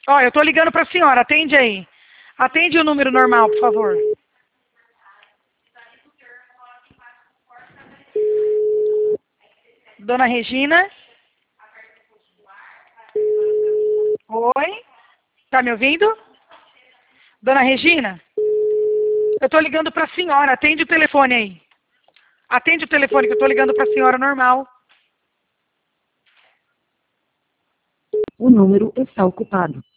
Ó, eu tô ligando pra senhora, atende aí. Atende o número normal, por favor. Dona Regina? Oi? Tá me ouvindo? Dona Regina? Eu tô ligando pra senhora, atende o telefone aí. Atende o telefone que eu tô ligando pra senhora normal. O número está ocupado.